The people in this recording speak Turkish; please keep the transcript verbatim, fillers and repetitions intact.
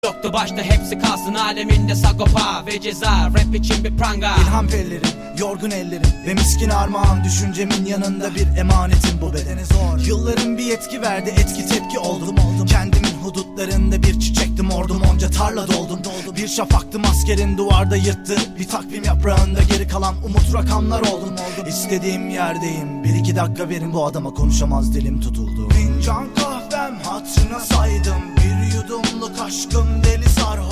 Yoktu başta, hepsi kalsın aleminde Sagopa ve Ceza, rap için bir pranga. İlham pellerim, yorgun ellerim ve miskin armağan, düşüncemin yanında bir emanetim bu bedene zor. Yılların bir yetki verdi, etki tepki oldum oldum. Kendimin hudutlarında bir çiçektim, ordum onca tarla doldum doldum. Bir şafaktım askerin duvarda yırttı, bir takvim yaprağında geri kalan umut rakamlar oldum oldum. İstediğim yerdeyim, bir iki dakika verin, bu adama konuşamaz dilim tutuldu. Fincan kahvem hatırına saydım, bir yudumluk aşkım deli sarhoş.